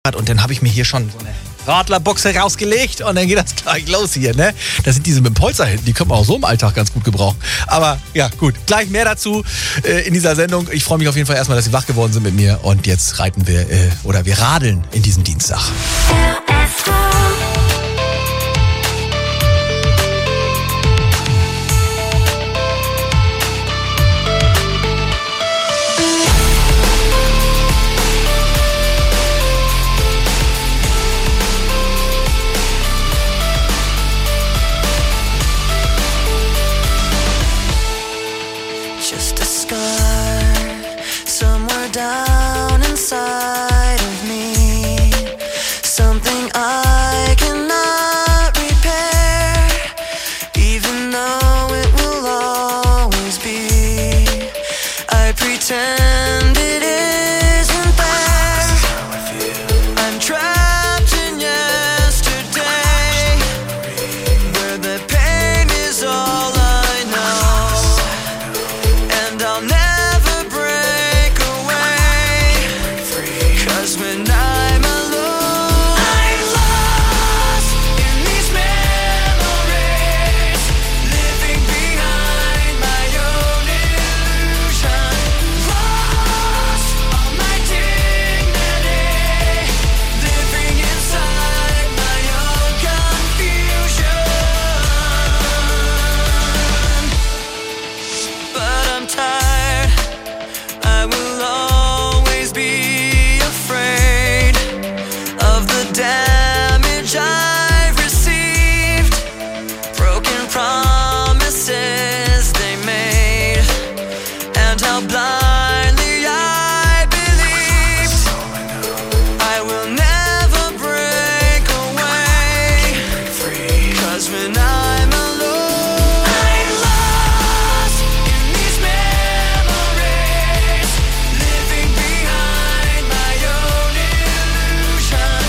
Und dann habe ich mir hier schon so eine Radlerboxe rausgelegt und dann geht das gleich los hier, ne? Das sind diese mit dem Polster hinten, die können wir auch so im Alltag ganz gut gebrauchen. Aber ja, gut, gleich mehr dazu in dieser Sendung. Ich freue mich auf jeden Fall erstmal, dass Sie wach geworden sind mit mir und jetzt reiten wir, wir radeln in diesen Dienstag. Down inside of me, something I cannot repair, even though it will always be. I pretend it isn't there. I'm trapped in yesterday, where the pain is all I know, and I'll never when I'm alone, I'm lost in these memories, living behind my own illusion, lost all my dignity, living inside my own confusion. But I'm tired, I will always be damage I've received, broken promises they made, and how blindly I believed. I will never break away, 'cause when I'm alone, I'm lost in these memories, living behind my own illusion.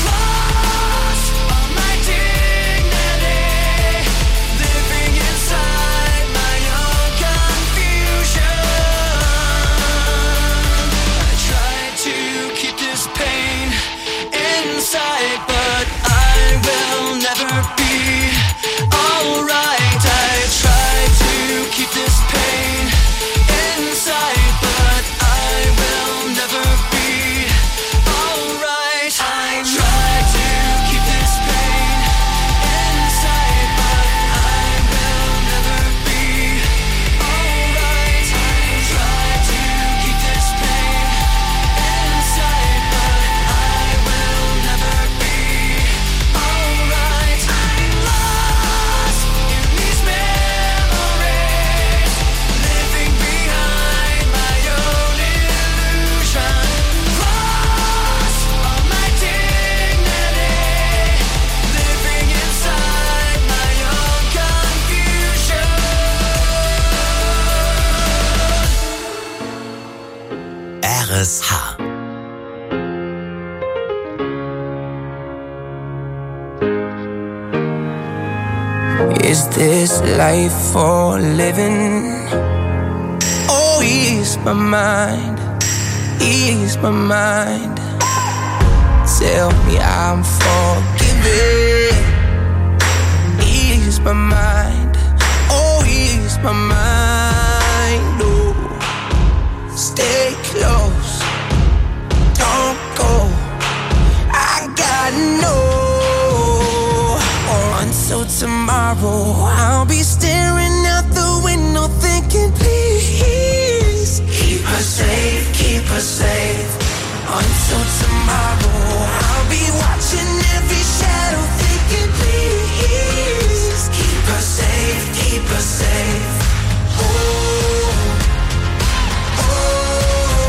But I will never be alright. I try to keep this pain inside, but I will never be alright. I try to keep this pain inside, but I will never be alright. I try to keep this pain inside, but I will never be alright. I'm lost in these memories, living behind my own illusion, lost all my dignity, living inside my own confusion. RSH. Is this life for living? Oh, ease my mind, ease my mind. Tell me I'm forgiven. Ease my mind, oh, ease my mind. Oh, stay close, don't go. I got no. Until tomorrow, I'll be staring out the window thinking, please keep her safe, keep her safe. Until tomorrow, I'll be watching every shadow thinking, please keep her safe, keep her safe. Oh, oh,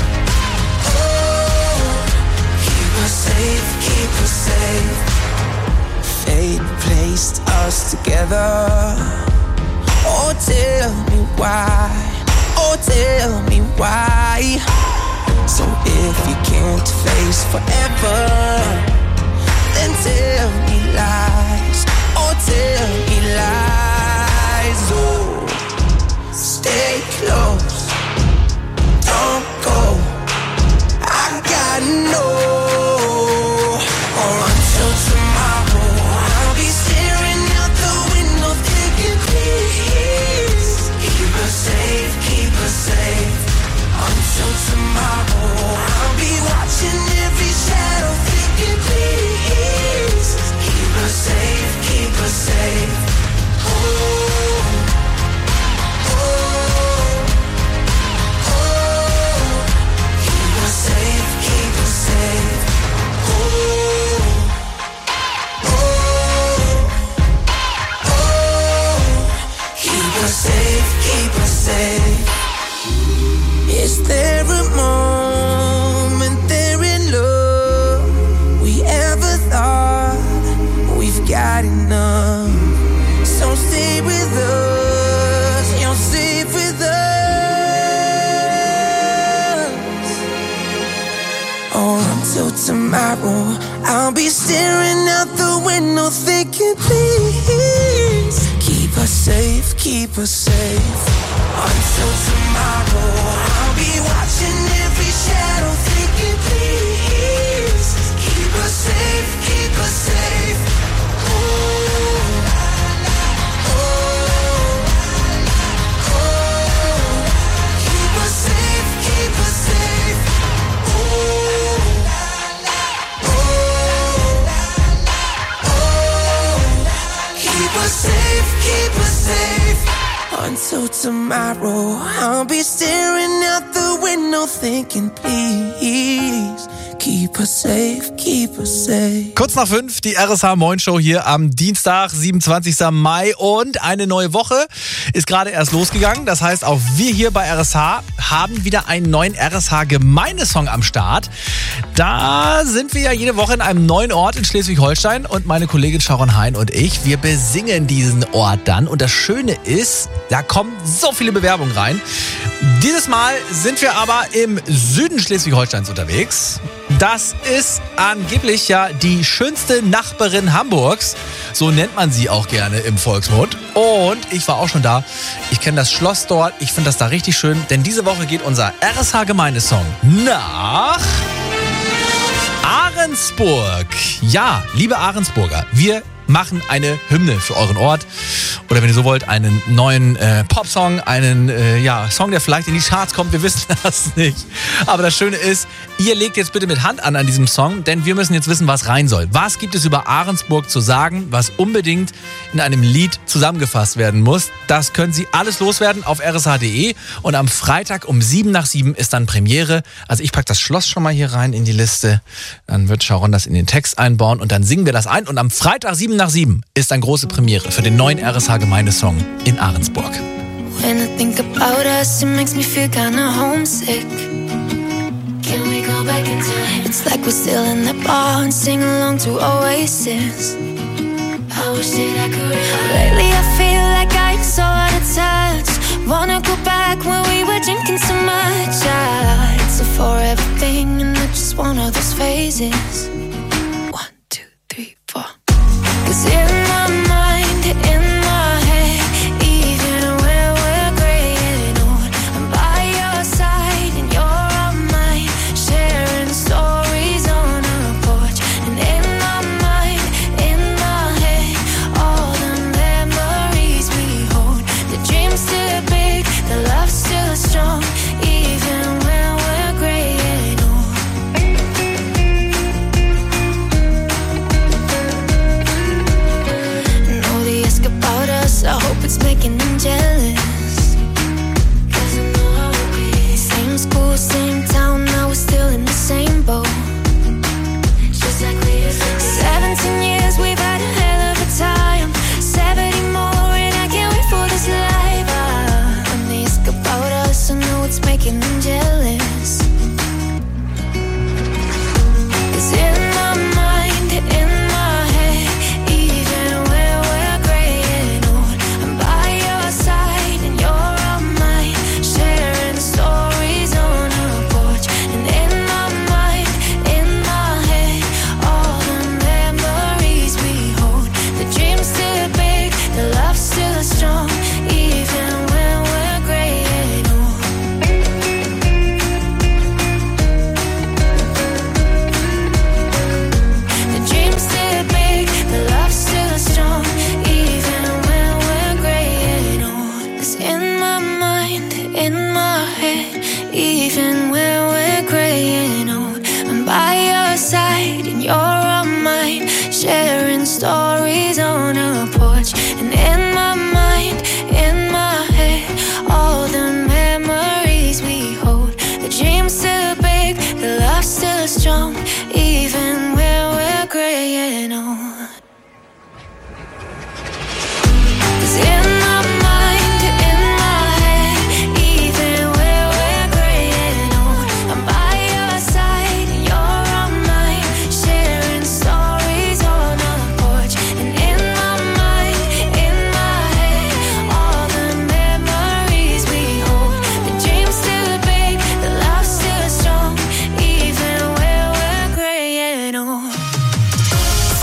oh, keep her safe, keep her safe. Fate placed us together. Oh, tell me why. Oh, tell me why. So if you can't face forever, then tell me lies. Oh, tell me lies. Oh, stay close, don't go. I got no. tomorrow. I'll be staring out the window thinking, please keep us safe, keep us safe. Until tomorrow, I'll be watching every shadow thinking, please keep us safe, keep us safe. Keep us safe, keep us safe. Keep us safe, keep us safe. Until tomorrow, I'll be staring out the window thinking, please keep us safe, keep us safe. Kurz nach 5, die RSH Moin Show hier am Dienstag, 27. Mai und eine neue Woche ist gerade erst losgegangen. Das heißt, auch wir hier bei RSH haben wieder einen neuen RSH Gemeindesong am Start. Da sind wir ja jede Woche in einem neuen Ort in Schleswig-Holstein und meine Kollegin Sharon Hein und ich, wir besingen diesen Ort dann. Und das Schöne ist, da kommen so viele Bewerbungen rein. Dieses Mal sind wir aber im Süden Schleswig-Holsteins unterwegs. Das ist angeblich ja die schönste Nachbarin Hamburgs. So nennt man sie auch gerne im Volksmund. Und ich war auch schon da. Ich kenne das Schloss dort. Ich finde das da richtig schön. Denn diese Woche geht unser RSH Gemeindesong nach Ahrensburg. Ja, liebe Ahrensburger, wir machen eine Hymne für euren Ort. Oder wenn ihr so wollt, einen neuen Popsong, einen Song, der vielleicht in die Charts kommt. Wir wissen das nicht. Aber das Schöne ist, ihr legt jetzt bitte mit Hand an diesem Song, denn wir müssen jetzt wissen, was rein soll. Was gibt es über Ahrensburg zu sagen, was unbedingt in einem Lied zusammengefasst werden muss? Das können Sie alles loswerden auf rsh.de. Und am Freitag um 7:07 ist dann Premiere. Also ich packe das Schloss schon mal hier rein in die Liste. Dann wird Sharon das in den Text einbauen und dann singen wir das ein. Und am Freitag 7:07 ist dann große Premiere für den neuen RSH Gemeindesong in Ahrensburg. When I think about us, it makes me feel kinda homesick. Can we go back in time? It's like we're still in the bar and sing along to Oasis. I wish that I could. Lately I feel like I'm so out of touch. Wanna go back when we were drinking so much. It's a forever thing and I just want all those phases. 1, 2, 3, 4. 'Cause in my mind, in my head, even when we're gray and old, I'm by your side and you're on mine, sharing stories on our porch. And in my mind, in my head, all the memories we hold. The dream's still big, the love's still strong, even when we're gray and old.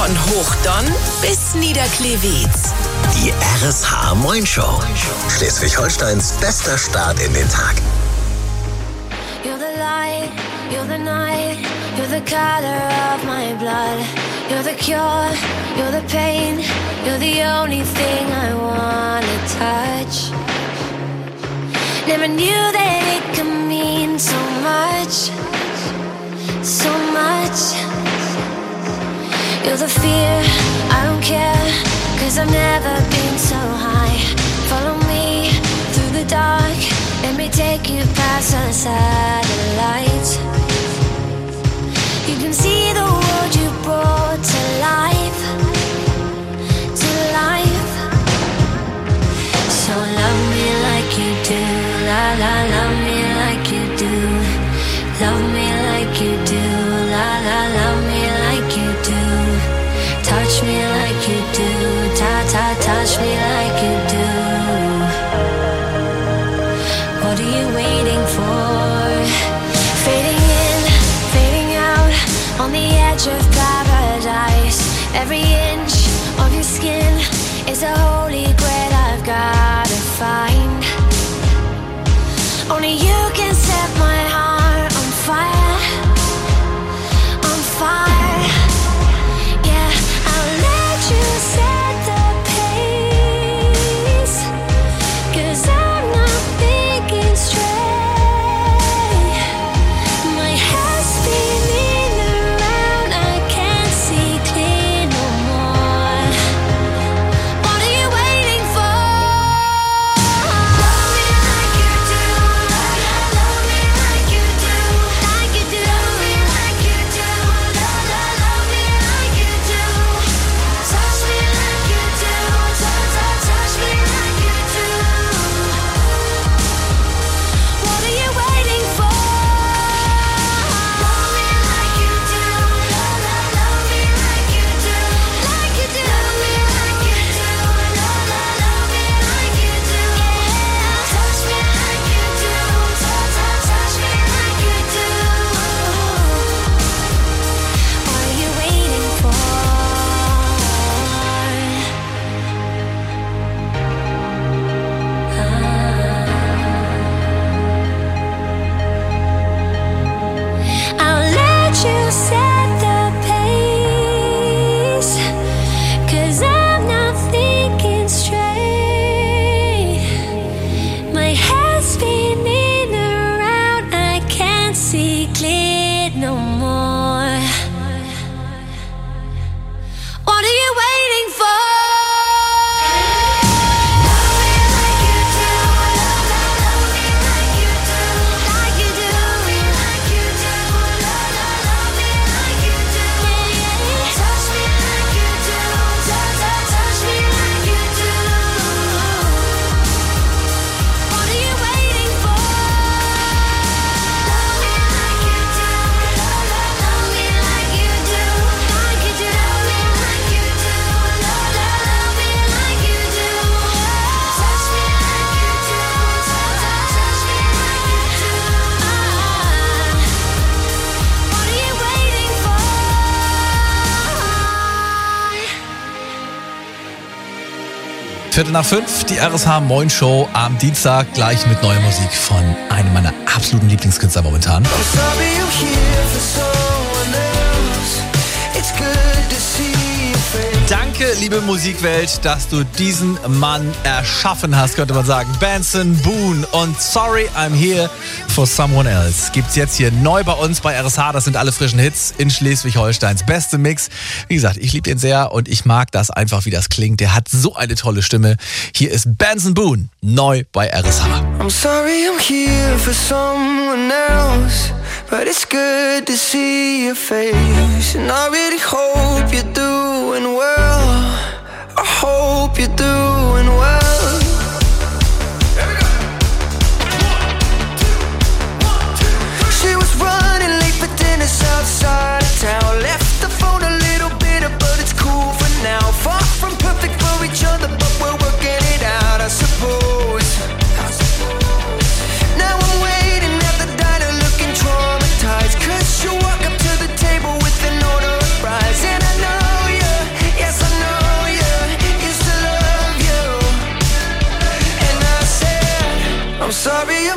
Von Hochdon bis Niederklewitz. Die RSH Moin Show. Schleswig-Holsteins bester Start in den Tag. You're the light, you're the night, you're the color of my blood. You're the cure, you're the pain, you're the only thing I wanna touch. Never knew that it could mean so much, so much. You're the fear, I don't care, 'cause I've never been so high. Follow me through the dark, let me take you past the satellites. You can see the world you brought to life, to life. So love me like you do, la la, love me like you do. Love me like you do, la la, love me like you do. Touch me like you do, ta-ta, touch me like you do. What are you waiting for? Fading in, fading out, on the edge of paradise. Every inch of your skin is a holy grail I've gotta find. Only you can set my heart on fire, on fire. Yeah, I'll let you set the pace, 'cause I'm not thinking straight. My head's spinning around, I can't see clear no more. What are you waiting for? Love me like you do, love me like you do, like you do. Love me like you do, love me like you do. Touch me like you do, touch me like you do. What are you waiting for? Love me like you do, love me like you do, like you do. Love me like you do, love me like you do. Touch me like you do, touch me like you do. What are you waiting for? I'll let you set the pace, 'cause I'm not thinking straight. My head's spinning around, I can't see clear no more. What are you waiting for? Love me like you do, love me like you do, like you do. Like you do, love me like you do. Touch me like you do, touch me like you do. What are you waiting for? Love me like you do, love me like you do, like you do. Love me like you do, love me like you do. Touch me like you do, touch me like you do. What are you waiting for? Viertel nach 5, die RSH Moin Show am Dienstag, gleich mit neuer Musik von einem meiner absoluten Lieblingskünstler momentan. I'm sorry I'm here for someone else. It's good to see your face. Danke, liebe Musikwelt, dass du diesen Mann erschaffen hast, könnte man sagen. Benson Boone und Sorry I'm Here for Someone Else gibt's jetzt hier neu bei uns bei RSH. Das sind alle frischen Hits in Schleswig-Holsteins beste Mix. Wie gesagt, ich liebe den sehr und ich mag das einfach, wie das klingt. Der hat so eine tolle Stimme. Hier ist Benson Boone, neu bei RSH. I'm sorry I'm here for someone else, but it's good to see your face. And I really hope you're doing well. I hope you're doing well. She was running late for dinner outside of town. Left the phone a little bitter, but it's cool for now. Far from perfect for each other, but we're working it out, I suppose. Now I'm waiting at the diner looking traumatized, 'cause you walk up to the table with an order of fries. And I know you're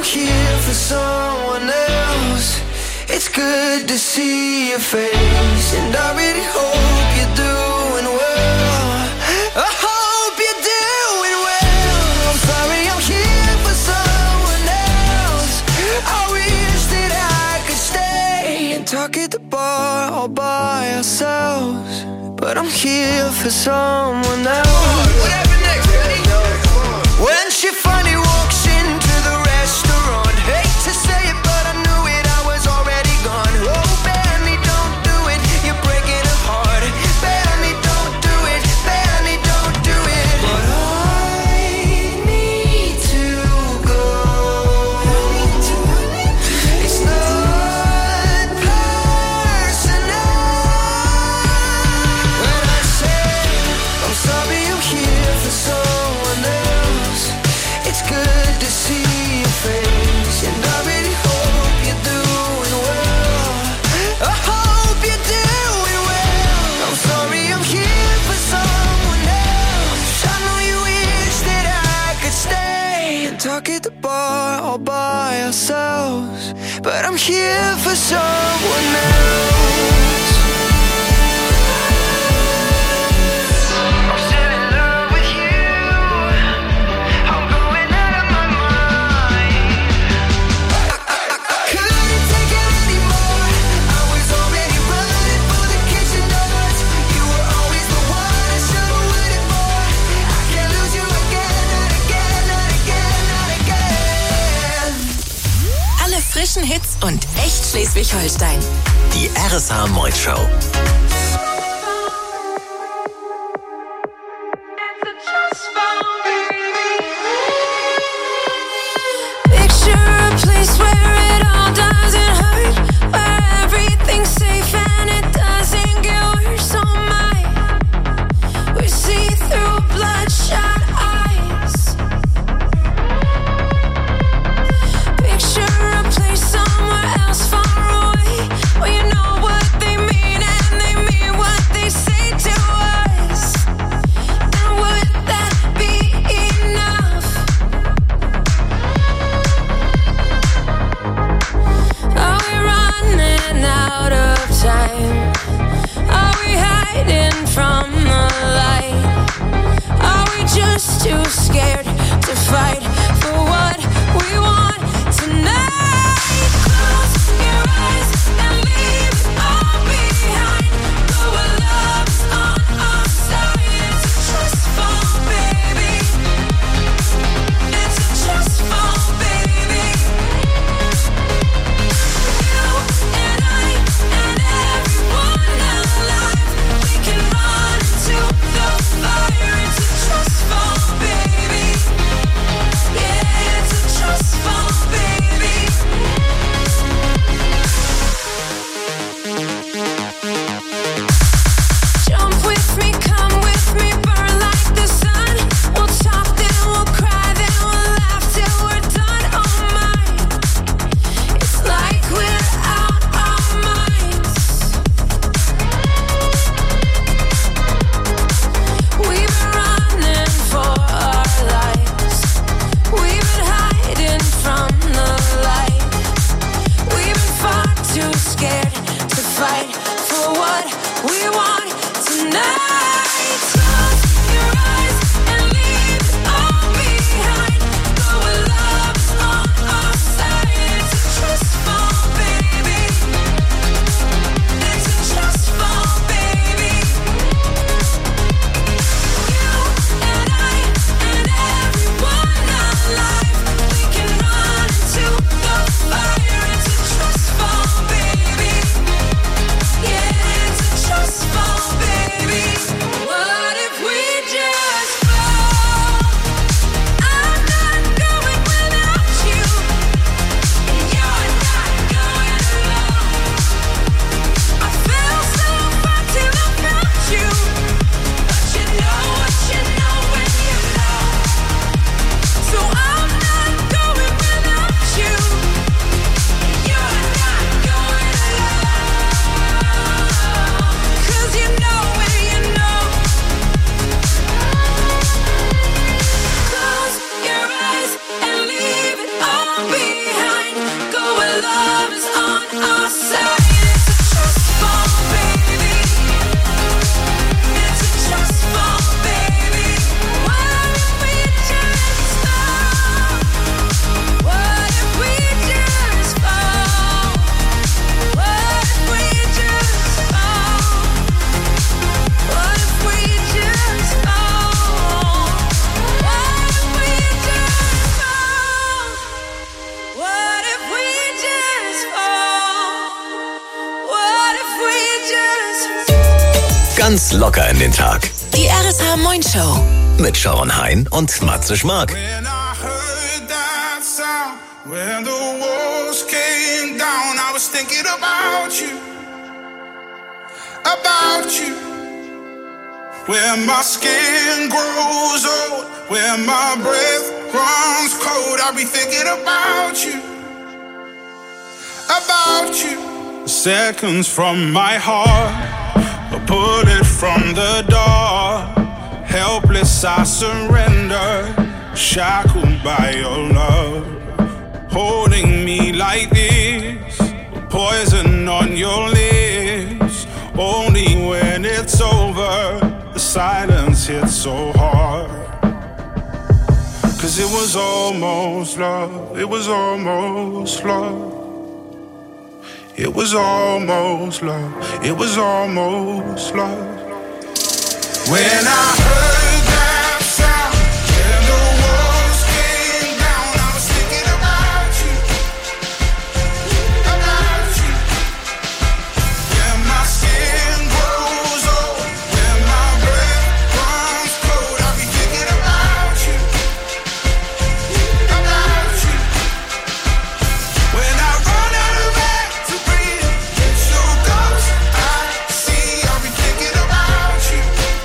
here for someone else. It's good to see your face, and I really hope you're doing well. I hope you're doing well. I'm sorry I'm here for someone else. I wish that I could stay and talk at the bar all by ourselves, but I'm here for someone else. What happened next, Eddie? When she finally walks into the restaurant, hate to say it, but I knew it, I was already gone. Oh, Benny, don't do it, you're breaking her heart. Benny, don't do it, Benny, don't do it. But I need to go. It's not personal. When I say I'm sorry I'm here for someone else, it's good to see your face, and I really hope you're doing well. I hope you're doing well. I'm sorry I'm here for someone else. I know you wish that I could stay and talk at the bar all by ourselves, but I'm here for someone else. I'm still in love with you. I'm going out of my mind. I couldn't take it anymore. I was already running for the kitchen doors. You were always the one I should've waited for. I can't lose you again, not again, not again, not again. Alle frischen Hits und echt Schleswig-Holstein. Die RSA Moin Show. Picture a place where it all doesn't hurt, where everything's safe and it doesn't get worse. Oh my, we see through bloodshot eyes. Picture a place somewhere else far away, where you know what they mean and they mean what they say to us. And would that be enough? Are we running out of time? Are we hiding from the light? Are we just too scared to fight for what we want tonight? Close your eyes and leave it all behind. Go where love's on our side. It's a trust fall, baby. It's a trust fall, baby. You and I and everyone alive, we can run into the fire. It's a trust fall, baby. Yeah, it's a trust fall, baby. Jump with me, come with me, burn like the sun. We'll talk, then we'll cry, then we'll laugh till we're done. Oh my, it's like we're out our minds. We've been running for our lives. We've been hiding from the light. We've been far too scared to fight for what we want tonight. Close your eyes and leave it all behind. Go where love's on our side. It's a trust fall, baby. It's a trust fall, baby. You and I and everyone alive, we can run into the fire. It's a trust fall, baby. Yeah, it's a trust fall, baby. Ganz locker in den Tag. Die RSH Moin Show. Mit Sharon Hein und Matze Schmark. When I heard that sound, when the walls came down, I was thinking about you. Where my skin grows old, where my breath runs cold, I'll be thinking about you. Seconds from my heart, a bullet from the dark. Helpless I surrender, shackled by your love. Holding me like this, poison on your lips. Only when it's over, the silence hits so hard. 'Cause it was almost love, it was almost love. It was almost love, it was almost love. When I heard that sound, when the walls came down, I was thinking about you. When my skin grows old, when my breath runs cold, I'll be thinking about you. When I run out of air to breathe, it's your ghost I see, I'll be thinking about you.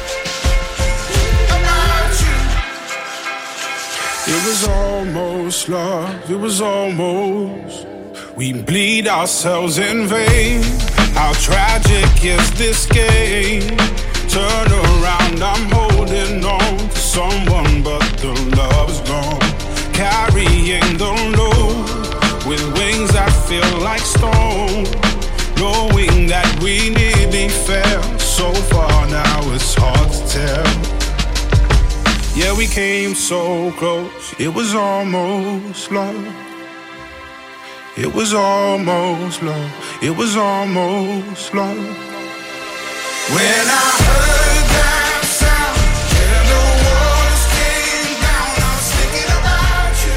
It was almost love, it was almost. We bleed ourselves in vain. How tragic is this game? Turn around, I'm holding on to someone, but the love's gone. Carrying the load with wings that feel like stone. Knowing that we nearly fell so far, now it's hard to tell. Yeah, we came so close, it was almost love. It was almost love, it was almost love. When I heard that sound, when the walls came down, I was thinking about you.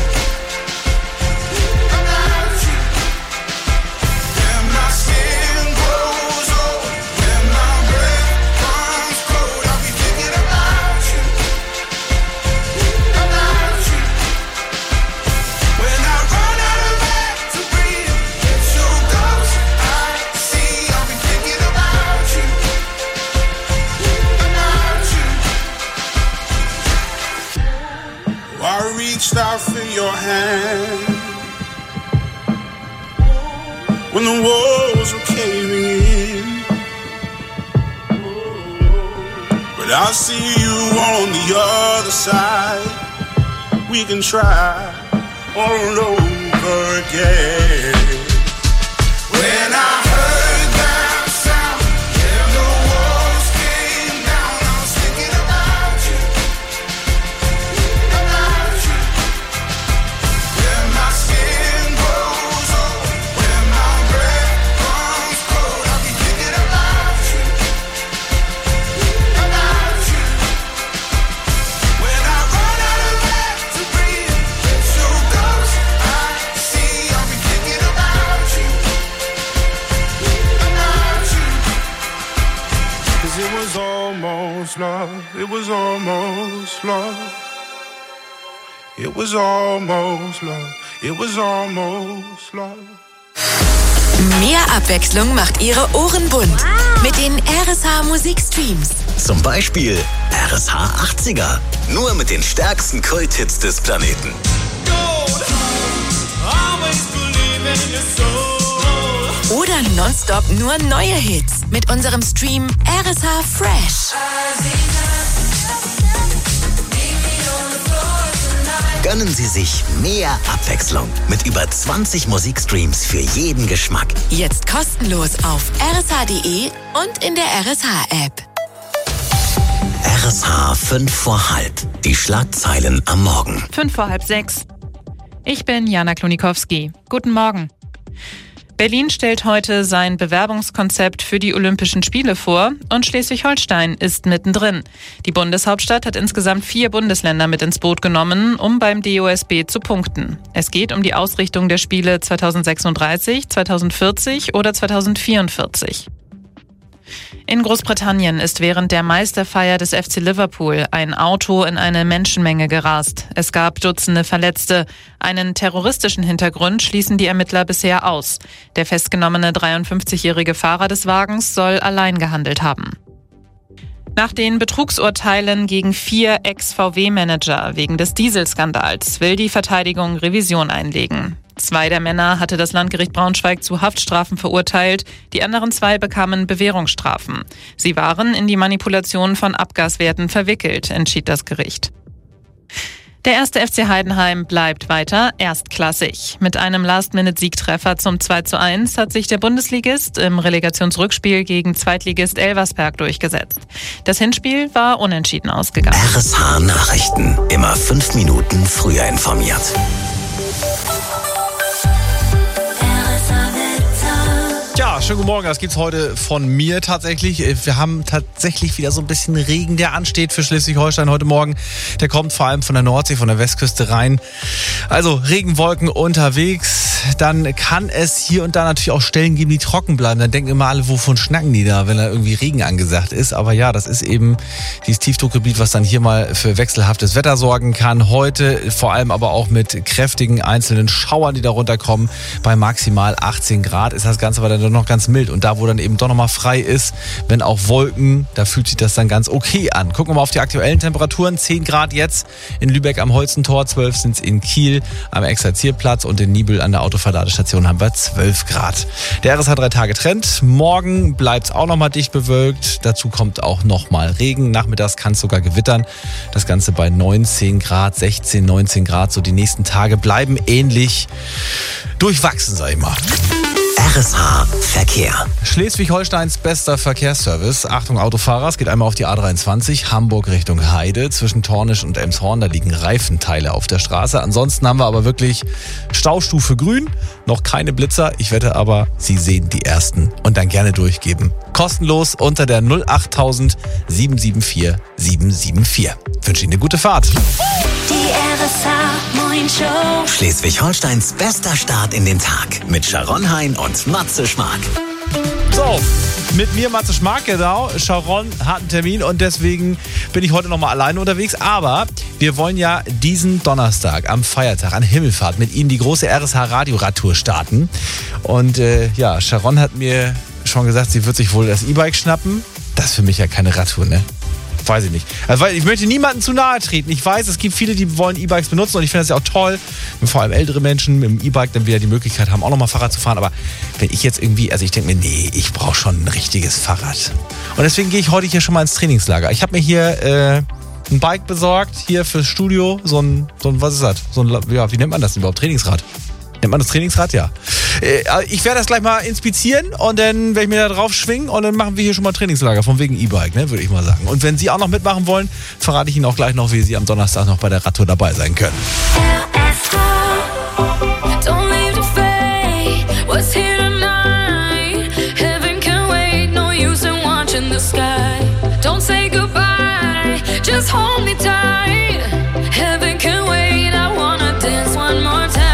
When my skin grows old, when my breath runs cold, I'll be thinking about you. When I run out of air to breathe, it's your ghost I see, I'll be thinking about you. I reached out for your hand when the walls were caving in, but I see you on the other side. We can try all over again. When I heard that sound, when the walls came down, I was thinking about you. When my skin grows old, when my breath runs cold, I'll be thinking about you. When I run out of air to breathe, it's your ghost I see, I'll be thinking about you. 'Cause it was almost love, it was almost love. It was almost love, it was almost love. Mehr Abwechslung macht Ihre Ohren bunt. Mit den RSH Musikstreams. Zum Beispiel RSH 80er. Nur mit den stärksten Kulthits des Planeten. Oder nonstop nur neue Hits. Mit unserem Stream RSH Fresh. Gönnen Sie sich mehr Abwechslung mit über 20 Musikstreams für jeden Geschmack. Jetzt kostenlos auf rsh.de und in der RSH-App. RSH 5 vor halb. Die Schlagzeilen am Morgen. 5:05. Ich bin Jana Klonikowski. Guten Morgen. Berlin stellt heute sein Bewerbungskonzept für die Olympischen Spiele vor und Schleswig-Holstein ist mittendrin. Die Bundeshauptstadt hat insgesamt 4 Bundesländer mit ins Boot genommen, um beim DOSB zu punkten. Es geht um die Ausrichtung der Spiele 2036, 2040 oder 2044. In Großbritannien ist während der Meisterfeier des FC Liverpool ein Auto in eine Menschenmenge gerast. Es gab Dutzende Verletzte. Einen terroristischen Hintergrund schließen die Ermittler bisher aus. Der festgenommene 53-jährige Fahrer des Wagens soll allein gehandelt haben. Nach den Betrugsurteilen gegen 4 Ex-VW-Manager wegen des Dieselskandals will die Verteidigung Revision einlegen. 2 der Männer hatte das Landgericht Braunschweig zu Haftstrafen verurteilt, die anderen 2 bekamen Bewährungsstrafen. Sie waren in die Manipulation von Abgaswerten verwickelt, entschied das Gericht. Der 1. FC Heidenheim bleibt weiter erstklassig. Mit einem Last-Minute-Siegtreffer zum 2:1 hat sich der Bundesligist im Relegationsrückspiel gegen Zweitligist Elversberg durchgesetzt. Das Hinspiel war unentschieden ausgegangen. RSH Nachrichten. Immer 5 Minuten früher informiert. Ja, schönen guten Morgen. Das gibt's heute von mir tatsächlich. Wir haben tatsächlich wieder so ein bisschen Regen, der ansteht für Schleswig-Holstein heute Morgen. Der kommt vor allem von der Nordsee, von der Westküste rein. Also Regenwolken unterwegs. Dann kann es hier und da natürlich auch Stellen geben, die trocken bleiben. Dann denken immer alle, wovon schnacken die da, wenn da irgendwie Regen angesagt ist. Aber ja, das ist eben dieses Tiefdruckgebiet, was dann hier mal für wechselhaftes Wetter sorgen kann. Heute vor allem aber auch mit kräftigen einzelnen Schauern, die da runterkommen. Bei maximal 18 Grad ist das Ganze aber dann noch ganz mild. Und da, wo dann eben doch nochmal frei ist, wenn auch Wolken, da fühlt sich das dann ganz okay an. Gucken wir mal auf die aktuellen Temperaturen. 10 Grad jetzt in Lübeck am Holzentor, 12 sind es in Kiel am Exerzierplatz und in Nibel an der Autoverladestation haben wir 12 Grad. Der RSH 3-Tage-Trend. Morgen bleibt es auch nochmal dicht bewölkt. Dazu kommt auch nochmal Regen. Nachmittags kann es sogar gewittern. Das Ganze bei 19 Grad, 16, 19 Grad. So die nächsten Tage bleiben ähnlich durchwachsen, sag ich mal. RSH Verkehr. Schleswig-Holsteins bester Verkehrsservice. Achtung Autofahrer, es geht einmal auf die A23, Hamburg Richtung Heide. Zwischen Tornisch und Elmshorn, da liegen Reifenteile auf der Straße. Ansonsten haben wir aber wirklich Staustufe grün, noch keine Blitzer. Ich wette aber, Sie sehen die ersten und dann gerne durchgeben. Kostenlos unter der 08000 774 774. Ich wünsche Ihnen eine gute Fahrt. Die RSH Morning Show. Schleswig-Holsteins bester Start in den Tag mit Sharon Hein und Matze Schmark. So, mit mir Matze Schmark, genau. Sharon hat einen Termin und deswegen bin ich heute nochmal alleine unterwegs. Aber wir wollen ja diesen Donnerstag am Feiertag, an Himmelfahrt, mit Ihnen die große RSH-Radio-Radtour starten. Und ja, Sharon hat mir schon gesagt, sie wird sich wohl das E-Bike schnappen. Das ist für mich ja keine Radtour, ne? Weiß ich nicht. Also, weil ich möchte niemandem zu nahe treten. Ich weiß, es gibt viele, die wollen E-Bikes benutzen und ich finde das ja auch toll, wenn vor allem ältere Menschen mit dem E-Bike dann wieder die Möglichkeit haben, auch nochmal Fahrrad zu fahren. Aber wenn ich jetzt irgendwie, also ich denke mir, nee, ich brauche schon ein richtiges Fahrrad. Und deswegen gehe ich heute hier schon mal ins Trainingslager. Ich habe mir hier ein Bike besorgt, hier fürs Studio. So ein, was ist das? So ein, ja, wie nennt man das denn überhaupt? Trainingsrad. Nennt man das Trainingsrad? Ja. Ich werde das gleich mal inspizieren und dann werde ich mir da drauf schwingen und dann machen wir hier schon mal Trainingslager von wegen E-Bike, ne, würde ich mal sagen. Und wenn Sie auch noch mitmachen wollen, verrate ich Ihnen auch gleich noch, wie Sie am Donnerstag noch bei der Radtour dabei sein können. Don't leave the fate. What's here tonight? Heaven can wait. No use in watching the sky. Don't say goodbye. Just hold me tight. Heaven can wait. I wanna dance one more time.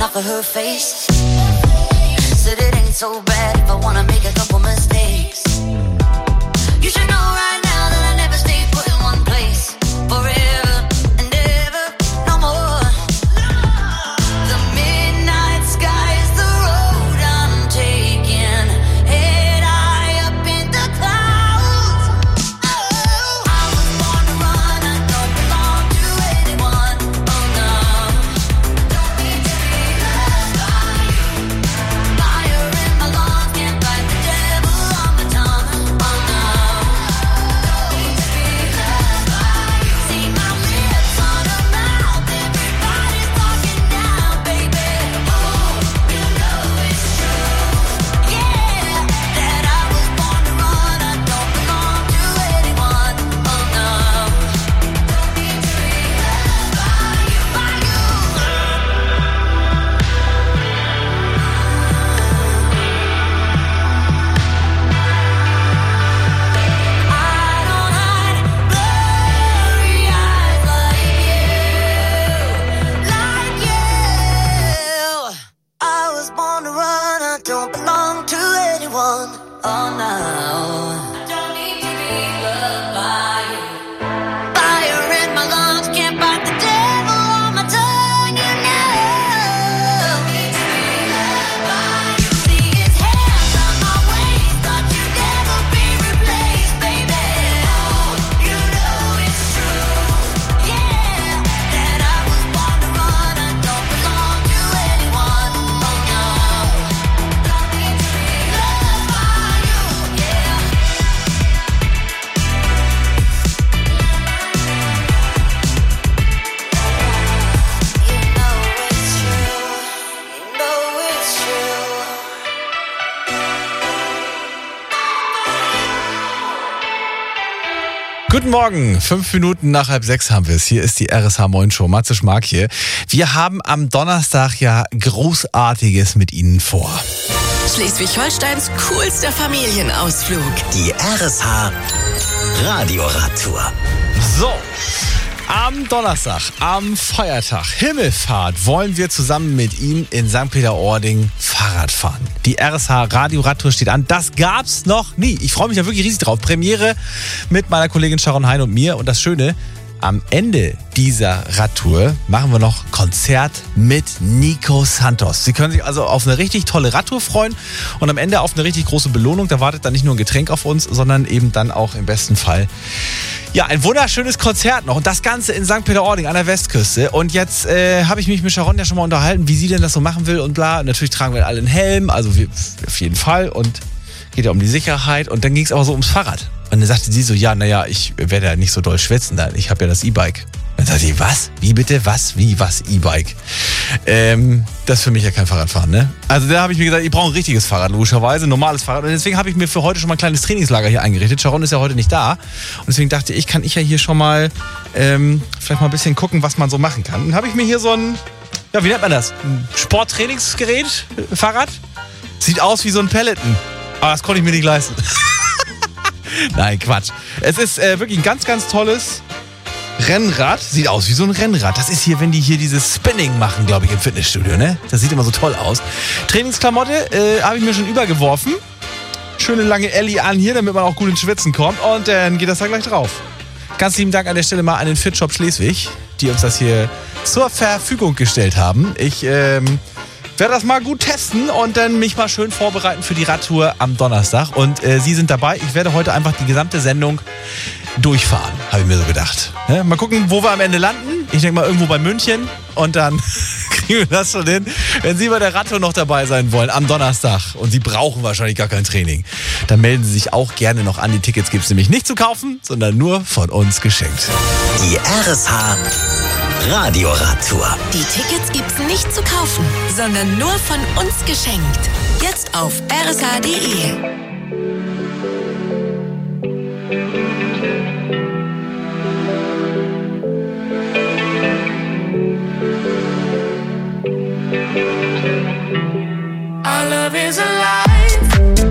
off of her face. Said it ain't so bad if I wanna make a couple mistakes. You should know right now that I never stay put in one place forever and ever, no more. The midnight sky is the road I'm taking, head high up in the clouds. Oh, I was born to run, I don't belong to anyone. Oh no, don't need to be loved by you. Fire in my lungs, can't fight the devil on my tongue. Oh no, don't need to be loved by you. See my lips on a mouth, everybody's talking now, baby. Oh, you know it's true, yeah, that I was born to run, I don't belong to anyone. Oh no, don't need to be loved by you, by you. I don't hide blurry eyes like you. I was born to run, I don't belong to anyone. Oh no, don't need to be loved by you. Fire in my lungs, can't fight the devil on my tongue. You know, don't need to be loved by you. See his hands on my waist, thought you'd never be replaced, baby. Oh, you know it's true, yeah, that I was born to run, I don't belong to anyone. Oh no, don't need to be loved by you, yeah. You know it's true, you know it's true. Guten Morgen, 5 Minuten nach 5:30 haben wir es. Hier ist die RSH Moin Show. Matze Schmark hier. Wir haben am Donnerstag ja Großartiges mit Ihnen vor. Schleswig-Holsteins coolster Familienausflug. Die RSH Radioradtour. So, am Donnerstag, am Feiertag, Himmelfahrt, wollen wir zusammen mit Ihnen in St. Peter-Ording Fahrrad fahren. Die RSH Radio-Radtour steht an. Das gab's noch nie. Ich freue mich da wirklich riesig drauf. Premiere mit meiner Kollegin Sharon Hein und mir. Und das Schöne, am Ende dieser Radtour machen wir noch Konzert mit Nico Santos. Sie können sich also auf eine richtig tolle Radtour freuen und am Ende auf eine richtig große Belohnung. Da wartet dann nicht nur ein Getränk auf uns, sondern eben dann auch im besten Fall ja, ein wunderschönes Konzert noch und das Ganze in St. Peter-Ording an der Westküste. Und jetzt habe ich mich mit Sharon ja schon mal unterhalten, wie sie denn das so machen will und bla. Und natürlich tragen wir alle einen Helm, also wir, auf jeden Fall. Und geht ja um die Sicherheit. Und dann ging es aber so ums Fahrrad. Und dann sagte sie so, ja, naja, ich werde ja nicht so doll schwitzen, dann. Ich habe ja das E-Bike. Dann sagte sie, was? Wie bitte? Was? Wie? Was? E-Bike? Das ist für mich ja kein Fahrradfahren, ne? Also da habe ich mir gesagt, ich brauche ein richtiges Fahrrad, logischerweise, ein normales Fahrrad. Und deswegen habe ich mir für heute schon mal ein kleines Trainingslager hier eingerichtet. Sharon ist ja heute nicht da. Und deswegen dachte ich, kann ich ja hier schon mal vielleicht mal ein bisschen gucken, was man so machen kann. Dann habe ich mir hier so ein, ja, wie nennt man das? Ein Sporttrainingsgerät, Fahrrad. Sieht aus wie so ein Peloton. Aber das konnte ich mir nicht leisten. Nein, Quatsch. Es ist wirklich ein ganz, ganz tolles Rennrad. Sieht aus wie so ein Rennrad. Das ist hier, wenn die hier dieses Spinning machen, glaube ich, im Fitnessstudio, ne? Das sieht immer so toll aus. Trainingsklamotte habe ich mir schon übergeworfen. Schöne lange Ellie an hier, damit man auch gut ins Schwitzen kommt. Und dann geht das da gleich drauf. Ganz lieben Dank an der Stelle mal an den Fitshop Schleswig, die uns das hier zur Verfügung gestellt haben. Ich werde das mal gut testen und dann mich mal schön vorbereiten für die Radtour am Donnerstag. Und Sie sind dabei. Ich werde heute einfach die gesamte Sendung durchfahren, habe ich mir so gedacht. Ja, mal gucken, wo wir am Ende landen. Ich denke mal irgendwo bei München und dann kriegen wir das schon hin. Wenn Sie bei der Radtour noch dabei sein wollen am Donnerstag und Sie brauchen wahrscheinlich gar kein Training, dann melden Sie sich auch gerne noch an. Die Tickets gibt es nämlich nicht zu kaufen, sondern nur von uns geschenkt. Die RSH Radioradtour. Die Tickets gibt's nicht zu kaufen, sondern nur von uns geschenkt. Jetzt auf rsh.de. Our love is alive.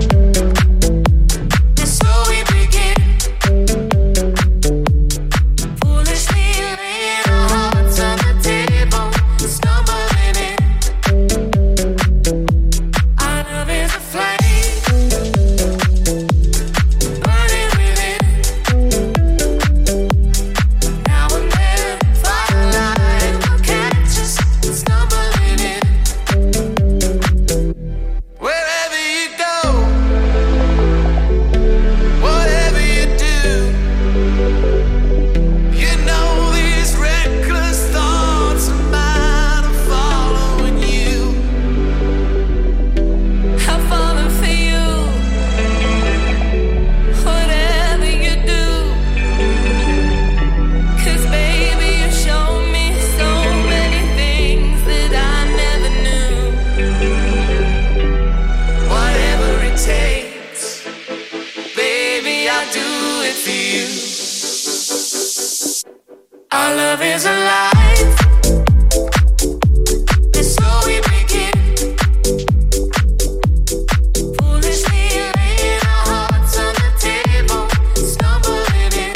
And so we begin. Foolishly laying our hearts on the table, stumbling in. is a flame burning within. Now and then, firelight will catch us stumbling in. Wherever you go, whatever you do, you know these reckless thoughts of mine are following you. I'm falling for you. Whatever you do, 'cause baby you show me so many things that I never knew. Whatever it takes, baby I'll do it for you. Our love is alive, and so we begin. Foolishly laying our hearts on the table, stumbling in.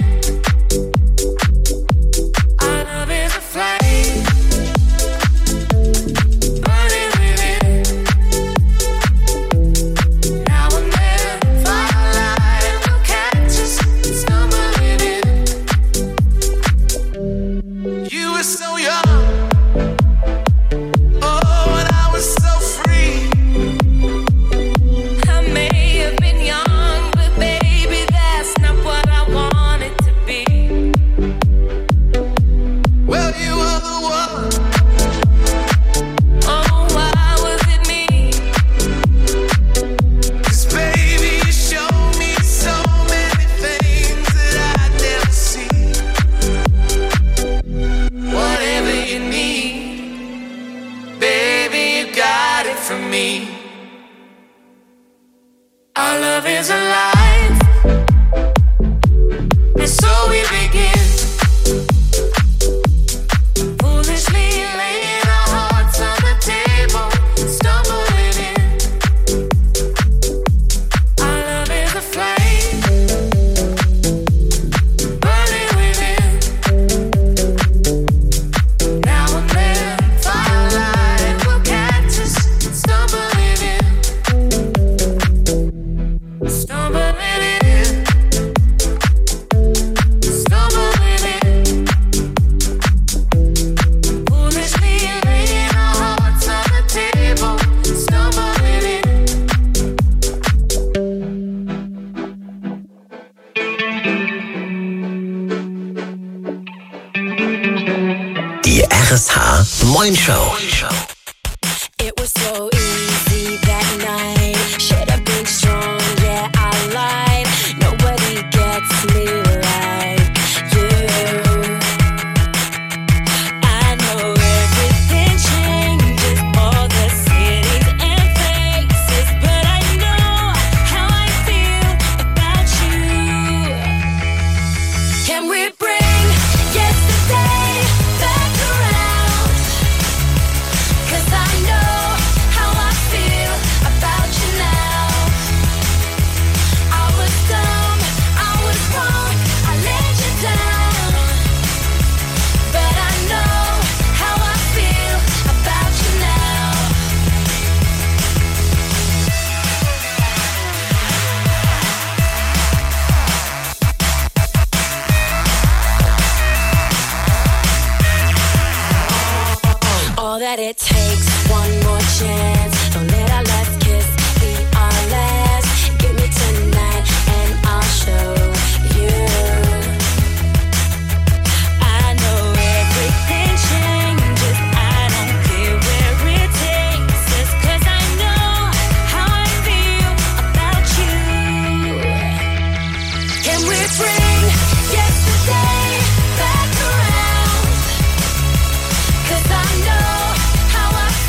Our love is a flame burning within. Now and then, firelight will catch us stumbling in. You were so young, oh, and I was so free. I may have been young, but baby, that's not what I wanted to be. Well, you were the one. Oh, why was it me? 'Cause baby, you showed me so many things that I'd never see. Whatever you need, baby, you got it from me. Our love is alive, and so we begin. Foolishly laying our hearts on the table, stumbling in. Our love is a flame burning within. Now and then, firelight will catch us stumbling in. Stumbling in. Stumbling in. Foolishly laying our hearts on the table, stumbling in. Die RSH Moin Show. It was so easy that night. Should have been strong, yeah, I lied. Nobody gets me like you. I know everything changes, all the cities and faces, but I know how I feel about you. Can we bring yesterday back around? 'Cause I know how I feel about you now. I was dumb, I was wrong, I let you down. But I know how I feel about you now. All that it takes, one more chance. Don't let our last kiss be our last. Give me tonight and I'll show you. I know everything changes, I don't care where it takes us, 'cause I know how I feel about you. Can we bring yesterday back around? 'Cause I know how I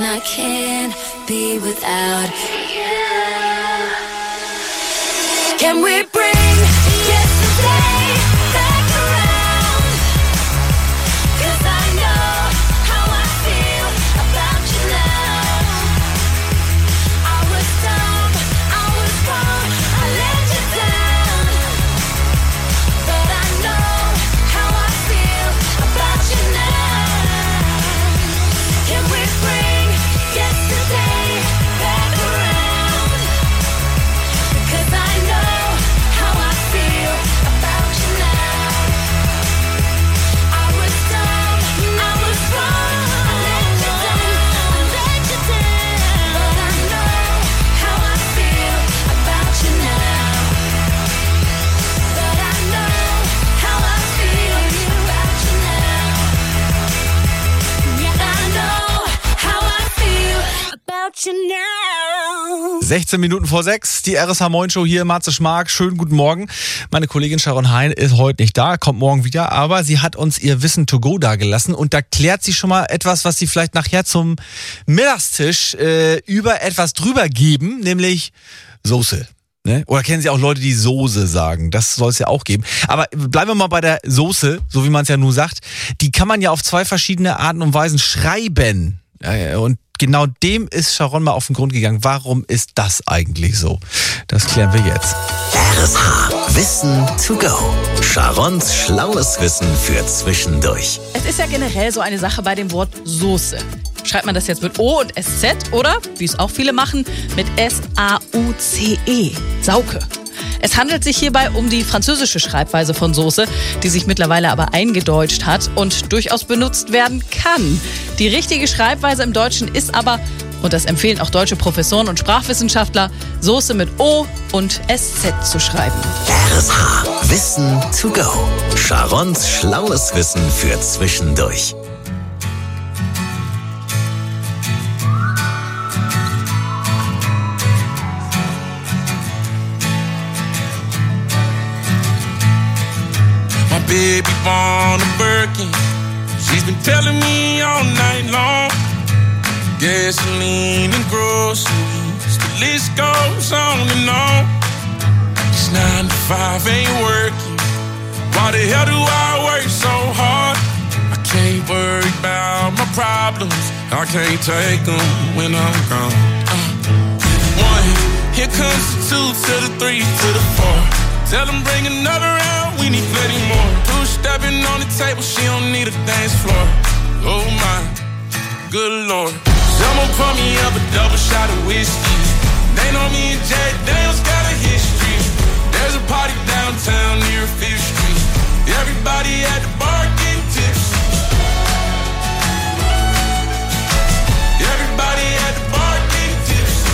I can't be without you. Can we bring yesterday back around? 'Cause I know how I feel about you now. I was dumb, I was wrong, I let you down. But I know how I feel about you now. Can we bring yesterday back around? Because I know how I feel about you now. I was dumb, I was wrong, I let you down, But I know how I feel about you now. But I know how I feel about you now. Yeah, I know how I feel about you now. 16 Minuten vor 6, die RSH Moin Show hier, Matze Schmark. Schönen guten Morgen. Meine Kollegin Sharon Hein ist heute nicht da, kommt morgen wieder, aber sie hat uns ihr Wissen to go dagelassen und da klärt sie schon mal etwas, was sie vielleicht nachher zum Mittagstisch über etwas drüber geben, nämlich Soße. Ne? Oder kennen Sie auch Leute, die Soße sagen? Das soll es ja auch geben. Aber bleiben wir mal bei der Soße, so wie man es ja nun sagt. Die kann man ja auf zwei verschiedene Arten und Weisen schreiben. Ja, und genau dem ist Sharon mal auf den Grund gegangen. Warum ist das eigentlich so? Das klären wir jetzt. RSH Wissen to go. Sharons schlaues Wissen für zwischendurch. Es ist ja generell so eine Sache bei dem Wort Soße. Schreibt man das jetzt mit O und SZ oder, wie es auch viele machen, mit S-A-U-C-E. Sauke. Es handelt sich hierbei um die französische Schreibweise von Soße, die sich mittlerweile aber eingedeutscht hat und durchaus benutzt werden kann. Die richtige Schreibweise im Deutschen ist aber, und das empfehlen auch deutsche Professoren und Sprachwissenschaftler, Soße mit O und SZ zu schreiben. RSH Wissen to go. Sharons schlaues Wissen für zwischendurch. Baby born a Birkin. She's been telling me all night long. Gasoline and groceries, the list goes on and on. This 9 to 5 ain't working. Why the hell do I work so hard? I can't worry about my problems. I can't take them when I'm gone. 1, here comes the 2 to the 3 to the 4. Tell them bring another round, we need plenty more. 2 stepping on the table, she don't need a dance floor. Oh my, good lord. Someone pour me up a double shot of whiskey. They know me and Jack Daniels got a history. There's a party downtown near 5th Street. Everybody at the bar getting tipsy. Everybody at the bar getting tipsy.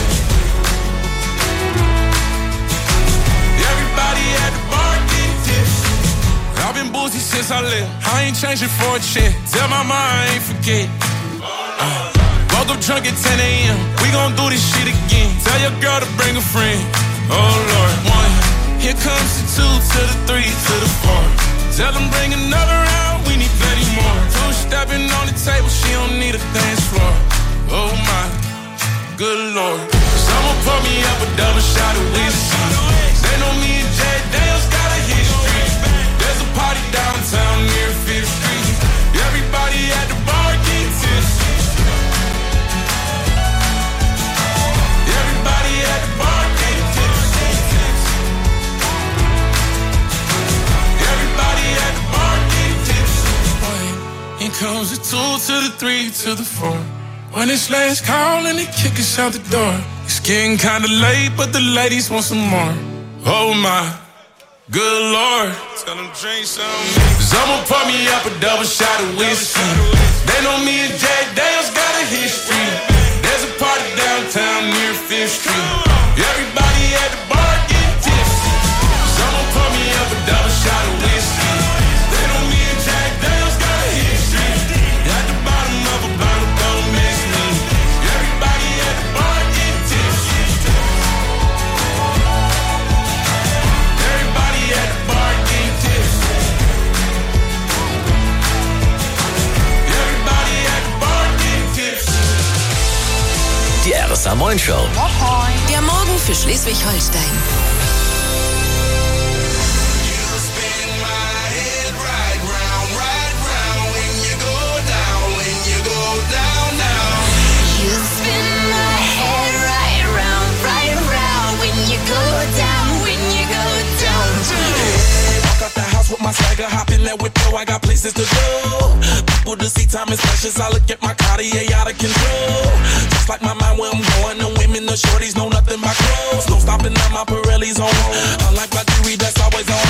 Everybody at the bar getting tipsy. I've been boozy since I left. I ain't changing for a check. Tell my mom I ain't forget. Woke up drunk at 10 a.m. We gon' do this shit again. Tell your girl to bring a friend. Oh Lord. 1, here comes the 2 to the 3 to the 4. Tell them bring another round, we need plenty more. 2 stepping on the table, she don't need a dance floor. Oh my, good lord. Someone pour me up a double shot of whiskey. They know me and Jack Daniels got a history. There's a party downtown near 5th Street. Everybody at the bar getting tipsy. Everybody at the bar getting tipsy. Everybody at the bar getting tipsy. Here comes the 2 to the 3 to the 4. When it's last call and they kick us out the door. It's getting kinda late, but the ladies want some more. Oh my, good lord. Tell them drink some. Someone pour me up a double shot of whiskey. They know me and Jack Daniels got a history. There's a party downtown near 5th Street. Everybody at the bar getting tipsy. Someone pour me up a double shot of whiskey. They know me and Jack Daniels got a history. At the bottom of a bottle, don't miss me. Everybody at the bar getting tipsy. Everybody at the bar getting tipsy. Everybody at the bar getting tipsy. RSA Moin Show. Der Morgen für Schleswig-Holstein. With my swagger, hop in there with flow, I got places to go. People to see, time is precious. I look at my Cartier out of control. Just like my mind where I'm going, the women, the shorties know nothing but clothes. No stopping at my Pirelli's on. Unlike my jewelry, that's always on.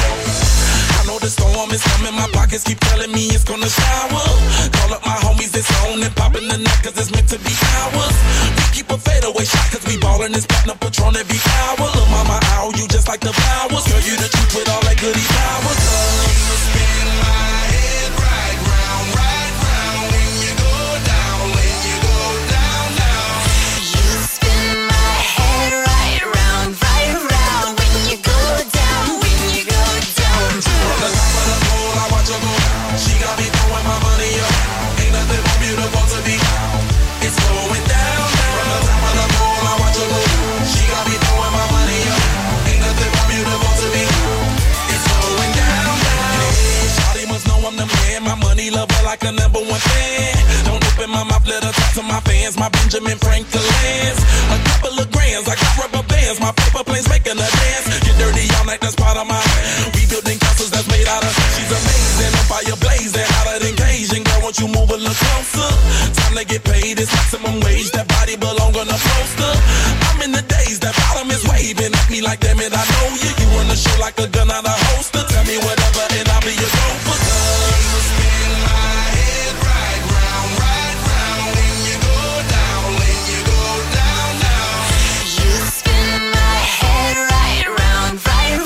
I know the storm is coming, my pockets keep telling me it's gonna shower. Call up my homies, it's on and popping the neck, cause it's meant to be ours. We keep a fadeaway shot, cause we ballin' this platinum Patron every hour. Lil' mama, ow, you just like the flowers. Girl, you the truth with all that goody powers. Spin my head right round when you go down, when you go down, down. You spin my head right round when you go down, when you go down. From the top of the pole, I watch her go. She got me throwing my money up. Ain't nothing more beautiful to be. It's going down, down. From the top of the pole, I watch her go. She got me throwing my money up. Ain't nothing more beautiful to be. It's going down, down. Yeah, shawty must know I'm the man. My money lover like a number one fan. Don't open my mouth, let her talk to my fans. My Benjamin Franklin's. A couple of grands, I got rubber bands. My paper planes making a dance. Get dirty all night, that's part of my. We building castles that's made out of. She's amazing, on fire blazing, hotter than Cajun. Girl, won't you move a little closer? Time to get paid, it's maximum wage. That body belong on a poster. I'm in the days, that bottom is waving at me like, damn it, I know you. You run the show like a gun out of holster. Tell me whatever and I'll be your gopher. Spin my head right round when you go down, when you go down, down. You spin my head right round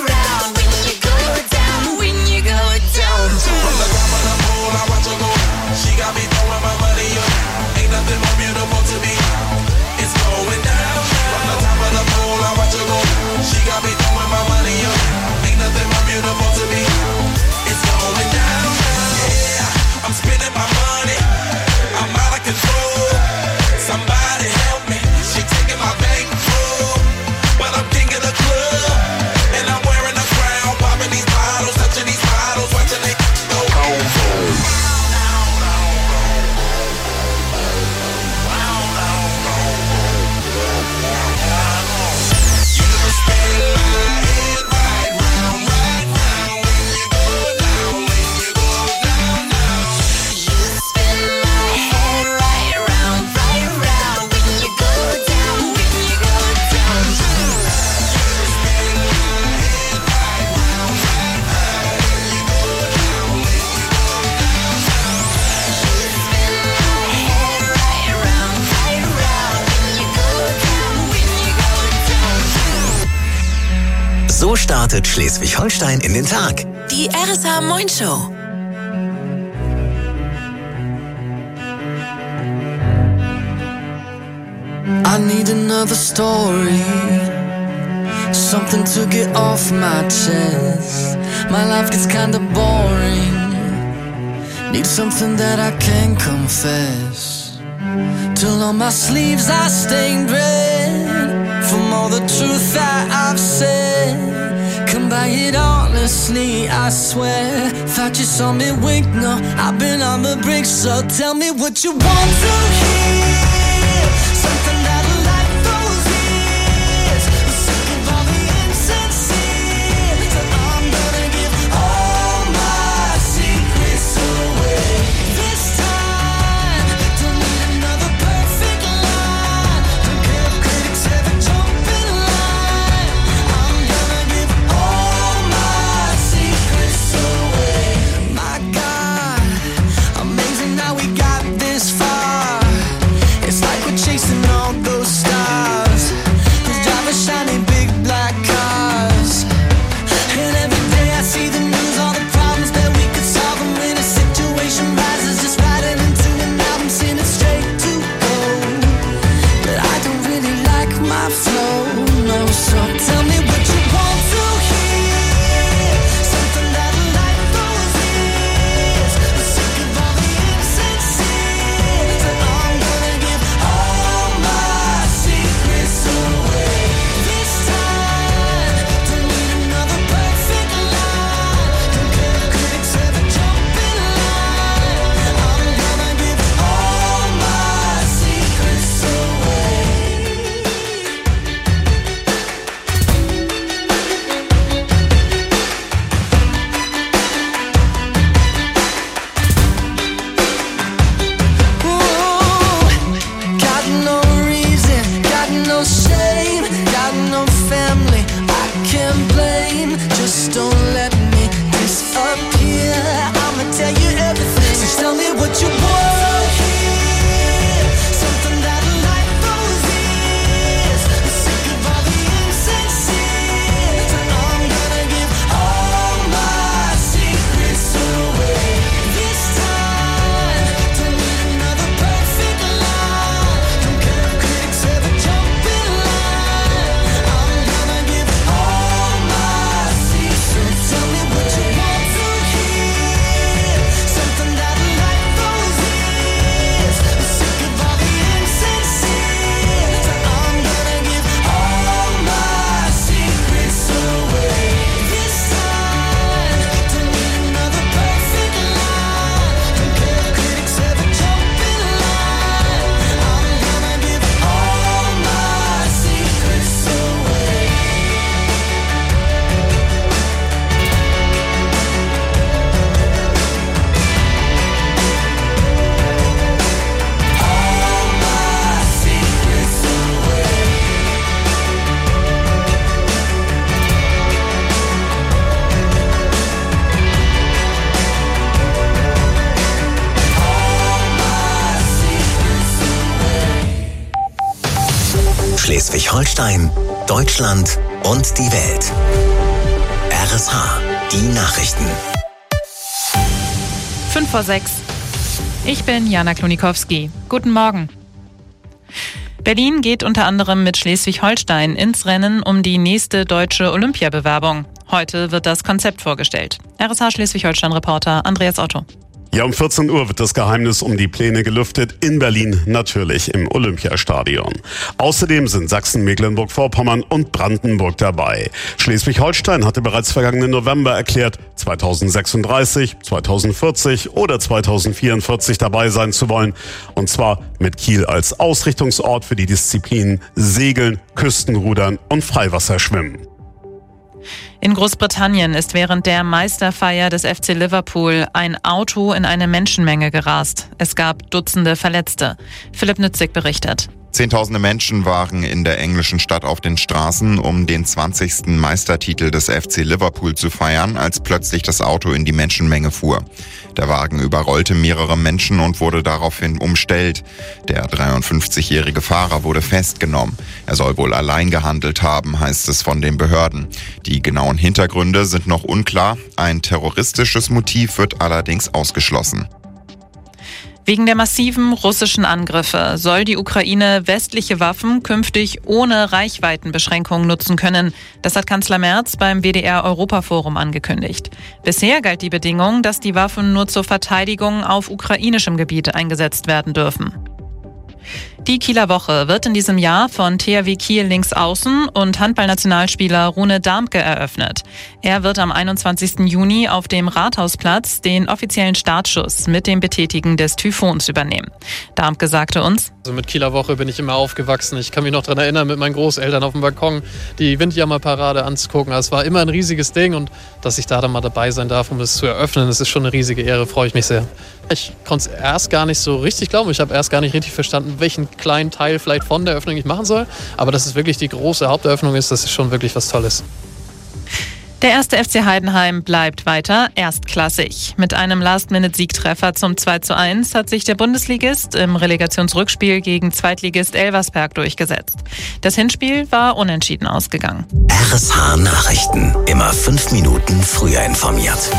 when you go down, when you go down. From the top of the pole, I watch her go. She got me throwing my money up. Ain't nothing more beautiful to me. It's going down, down. From the top of the pole, I watch her go. She got me throwing my money up. Ain't nothing more beautiful to me. It's going down, down. Yeah, I'm spending my money. I'm out of control. Somebody help me. She taking my bankroll, but I'm king of the club, and I'm wearing a crown, popping these bottles, touching these bottles, watching they go home. So startet Schleswig-Holstein in den Tag. Die RSA Moin Show. I need another story, something to get off my chest. My life gets kinda boring, need something that I can confess. Till on my sleeves I stained red from all the truth that I've said. Come by it honestly, I swear. Thought you saw me wink, no, I've been on the brink. So tell me what you want to hear, something that'll light those ears. I'm sick of all the insincere, so I'm gonna give all my secrets away. This time, don't need another perfect line. Don't care if critics ever jump in line. I'm gonna give all my secrets away. My God, amazing how we got this far. It's like we're chasing all those stars, who's driving shiny big black cars. And every day I see the news, all the problems that we could solve. And when a situation rises, just writing into an album, send it straight to gold. But I don't really like my flow, no. So tell me what you want to hear, something that'll light those ears. I'm sick of all the insincere, so I'm gonna give all my secrets no shame, got no family I can't blame. Just don't let me disappear. I'ma tell you everything. So tell me what you want here. Something that life goes is. I'm sick of all the insincere. So I'm gonna give all my secrets away. This time, don't need another perfect line. Don't care if critics ever jump in line. I'm gonna give all my secrets. Tell me what you want to hear. Something that life goes is. I'm sick of all the insincere. So I'm gonna give all my secrets away. This time, don't need another perfect line. Don't care if critics ever jump in line. I'm gonna give all my secrets away. All my secrets away. Schleswig-Holstein, Deutschland und die Welt. RSH, die Nachrichten. 5:06. Ich bin Jana Klonikowski. Guten Morgen. Berlin geht unter anderem mit Schleswig-Holstein ins Rennen um die nächste deutsche Olympiabewerbung. Heute wird das Konzept vorgestellt. RSH Schleswig-Holstein-Reporter Andreas Otto. Ja, um 14 Uhr wird das Geheimnis um die Pläne gelüftet. In Berlin natürlich im Olympiastadion. Außerdem sind Sachsen, Mecklenburg-Vorpommern und Brandenburg dabei. Schleswig-Holstein hatte bereits vergangenen November erklärt, 2036, 2040 oder 2044 dabei sein zu wollen. Und zwar mit Kiel als Ausrichtungsort für die Disziplinen Segeln, Küstenrudern und Freiwasserschwimmen. In Großbritannien ist während der Meisterfeier des FC Liverpool ein Auto in eine Menschenmenge gerast. Es gab Dutzende Verletzte. Philipp Nützig berichtet. Zehntausende Menschen waren in der englischen Stadt auf den Straßen, um den 20. Meistertitel des FC Liverpool zu feiern, als plötzlich das Auto in die Menschenmenge fuhr. Der Wagen überrollte mehrere Menschen und wurde daraufhin umstellt. Der 53-jährige Fahrer wurde festgenommen. Er soll wohl allein gehandelt haben, heißt es von den Behörden. Die genauen Hintergründe sind noch unklar. Ein terroristisches Motiv wird allerdings ausgeschlossen. Wegen der massiven russischen Angriffe soll die Ukraine westliche Waffen künftig ohne Reichweitenbeschränkungen nutzen können. Das hat Kanzler Merz beim WDR-Europaforum angekündigt. Bisher galt die Bedingung, dass die Waffen nur zur Verteidigung auf ukrainischem Gebiet eingesetzt werden dürfen. Die Kieler Woche wird in diesem Jahr von THW Kiel Linksaußen und Handballnationalspieler Rune Darmke eröffnet. Er wird am 21. Juni auf dem Rathausplatz den offiziellen Startschuss mit dem Betätigen des Typhons übernehmen. Darmke sagte uns: Also mit Kieler Woche bin ich immer aufgewachsen. Ich kann mich noch daran erinnern, mit meinen Großeltern auf dem Balkon die Windjammerparade anzugucken. Es war immer ein riesiges Ding und dass ich da dann mal dabei sein darf, um es zu eröffnen, das ist schon eine riesige Ehre, freue ich mich sehr. Ich konnte es erst gar nicht so richtig glauben. Ich habe erst gar nicht richtig verstanden, welchen kleinen Teil vielleicht von der Eröffnung ich machen soll. Aber dass es wirklich die große Haupteröffnung ist, das ist schon wirklich was Tolles. Der erste FC Heidenheim bleibt weiter erstklassig. Mit einem Last-Minute-Siegtreffer zum 2:1 hat sich der Bundesligist im Relegationsrückspiel gegen Zweitligist Elversberg durchgesetzt. Das Hinspiel war unentschieden ausgegangen. RSH Nachrichten. Immer 5 Minuten früher informiert.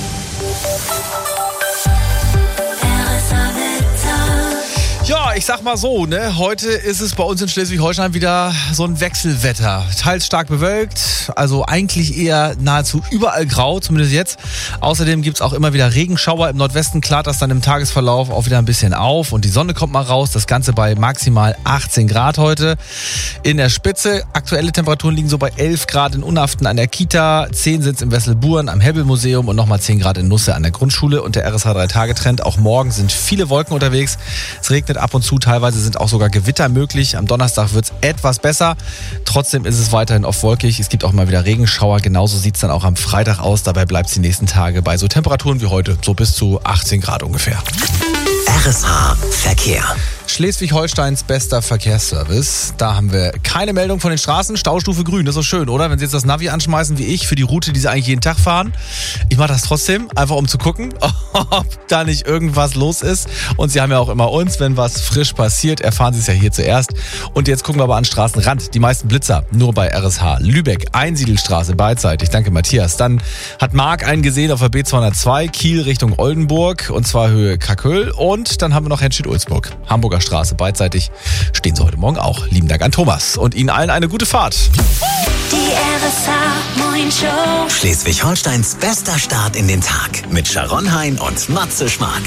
Ja, ich sag mal so, ne, heute ist es bei uns in Schleswig-Holstein wieder so ein Wechselwetter. Teils stark bewölkt, also eigentlich eher nahezu überall grau, zumindest jetzt. Außerdem gibt's auch immer wieder Regenschauer. Im Nordwesten klart das dann im Tagesverlauf auch wieder ein bisschen auf und die Sonne kommt mal raus. Das Ganze bei maximal 18 Grad heute. In der Spitze, aktuelle Temperaturen liegen so bei 11 Grad in Unaften an der Kita, 10 sind's im Wesselburen am Hebbelmuseum und nochmal 10 Grad in Nusse an der Grundschule. Und der RSH 3-Tage-Trend, auch morgen sind viele Wolken unterwegs. Es regnet ab und zu, teilweise sind auch sogar Gewitter möglich. Am Donnerstag wird es etwas besser. Trotzdem ist es weiterhin oft wolkig. Es gibt auch mal wieder Regenschauer. Genauso sieht es dann auch am Freitag aus. Dabei bleibt es die nächsten Tage bei so Temperaturen wie heute, so bis zu 18 Grad ungefähr. RSH Verkehr. Schleswig-Holsteins bester Verkehrsservice. Da haben wir keine Meldung von den Straßen. Staustufe grün, das ist so schön, oder? Wenn Sie jetzt das Navi anschmeißen wie ich für die Route, die Sie eigentlich jeden Tag fahren. Ich mache das trotzdem, einfach um zu gucken, ob da nicht irgendwas los ist. Und Sie haben ja auch immer uns, wenn was frisch passiert, erfahren Sie es ja hier zuerst. Und jetzt gucken wir aber an Straßenrand. Die meisten Blitzer nur bei RSH. Lübeck, Einsiedelstraße beidseitig. Danke, Matthias. Dann hat Marc einen gesehen auf der B202, Kiel Richtung Oldenburg, und zwar Höhe Kracköl. Und dann haben wir noch Henstedt-Ulzburg, Hamburger Straße beidseitig. Stehen Sie heute Morgen auch. Lieben Dank an Thomas und Ihnen allen eine gute Fahrt. Die RSH Morning Show. Schleswig-Holsteins bester Start in den Tag mit Sharon Hein und Matze Schmark.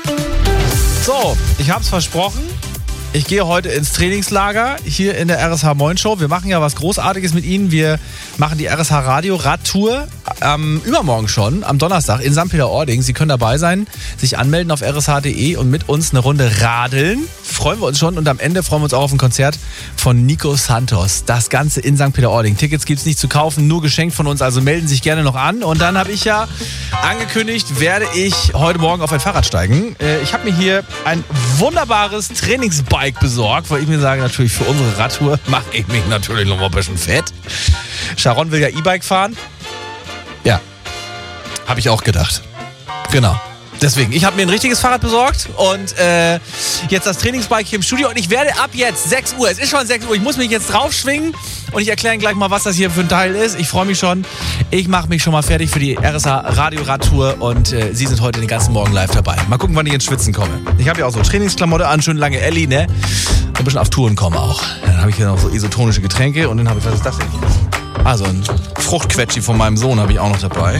So, ich hab's versprochen. Ich gehe heute ins Trainingslager hier in der RSH Morning Show. Wir machen ja was Großartiges mit Ihnen. Wir machen die RSH Radio Radtour übermorgen schon, am Donnerstag in St. Peter-Ording. Sie können dabei sein, sich anmelden auf rsh.de und mit uns eine Runde radeln. Freuen wir uns schon, und am Ende freuen wir uns auch auf ein Konzert von Nico Santos. Das Ganze in St. Peter-Ording. Tickets gibt's nicht zu kaufen, nur geschenkt von uns, also melden Sie sich gerne noch an. Und dann habe ich ja angekündigt, werde ich heute Morgen auf ein Fahrrad steigen. Ich habe mir hier ein wunderbares Trainingsbike besorgt, weil ich mir sage, natürlich für unsere Radtour mache ich mich natürlich noch mal ein bisschen fett. Sharon will ja E-Bike fahren. Ja, habe ich auch gedacht. Genau. Deswegen, ich habe mir ein richtiges Fahrrad besorgt und jetzt das Trainingsbike hier im Studio, und ich werde ab jetzt 6 Uhr, es ist schon 6 Uhr, ich muss mich jetzt draufschwingen und ich erkläre Ihnen gleich mal, was das hier für ein Teil ist. Ich freue mich schon. Ich mache mich schon mal fertig für die RSH Radio Radtour und Sie sind heute den ganzen Morgen live dabei. Mal gucken, wann ich ins Schwitzen komme. Ich habe ja auch so Trainingsklamotte an, schön lange Elli, ne? Ein bisschen auf Touren komme auch. Dann habe ich hier noch so isotonische Getränke und dann habe ich, was ist das denn hier? Also ein Fruchtquetschi von meinem Sohn habe ich auch noch dabei.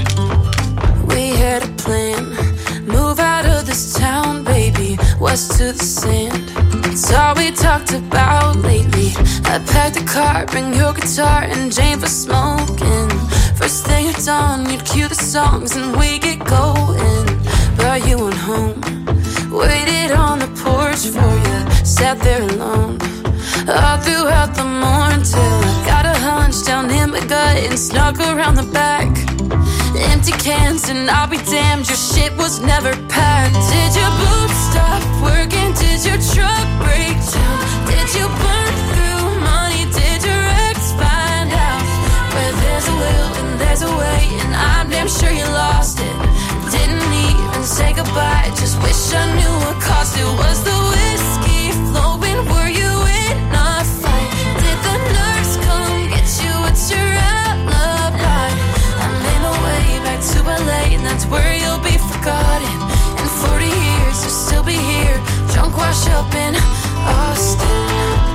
We had a plan. Move out of this town, baby. West to the sand. It's all we talked about lately. I packed a car, bring your guitar and Jane for smoking. First thing at dawn, you'd cue the songs and we get going. But you went home, waited on the porch for you, sat there alone. All throughout the morning till I got a hunch down in my gut and snuck around the back. Empty cans and I'll be damned, your shit was never packed. Did your boots stop working? Did your truck break down? Did you burn through money? Did your ex find out? Where there's a will and there's a way, and I'm damn sure you lost it. Didn't even say goodbye, just wish I knew what cost it. Was the whiskey flowing? Were you in a fight? Did the nurse come get you? What's your alibi? I'm in a way back to LA, and that's where you'll be forgotten. In 40 years you'll still be here, drunk wash up in Austin.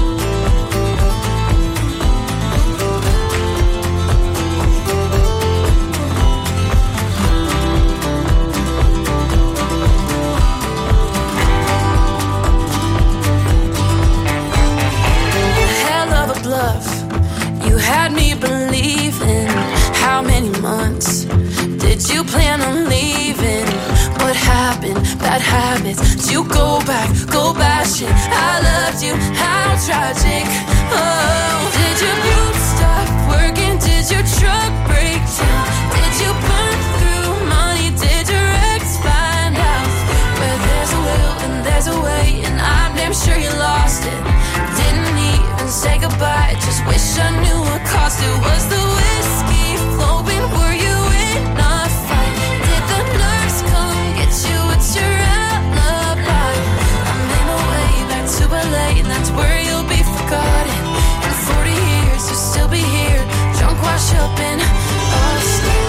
You had me believing. How many months did you plan on leaving? What happened? Bad habits. Did you go bashing? I loved you, how tragic. Oh, did your boots stop working? Did your truck break down? Did you burn through money? Did your ex find out? Where there's a will and there's a way, and I'm damn sure you lost it. Didn't even say goodbye, just wish I knew what cost it. Was the whiskey flowing? Were you in a fight? Did the nurse come get you? What's your alibi? I'm in a way back to LA, and that's where you'll be forgotten. In 40 years you'll still be here, drunk wash up in Austin.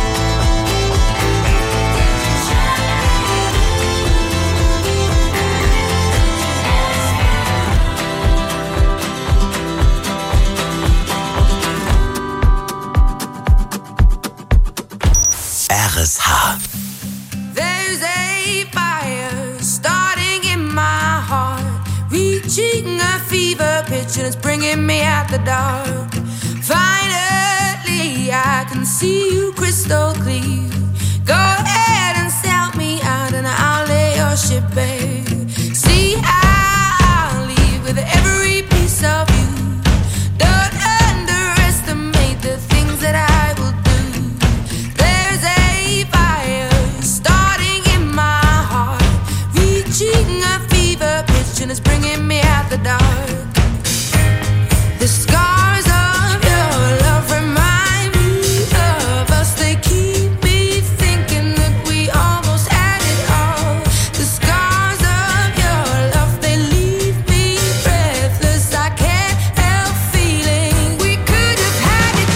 RSH. There's a fire starting in my heart, reaching a fever pitch and it's bringing me out the dark. Finally I can see you crystal clear. Go ahead and sell me out and I'll lay your ship bare. See, I'll leave with every piece of you. Don't underestimate the things that I will do. There's a fire starting in my heart, reaching a fever pitch and The scars of your love remind me of us. They keep me thinking that we almost had it all. The scars of your love, they leave me breathless. I can't help feeling we could have had it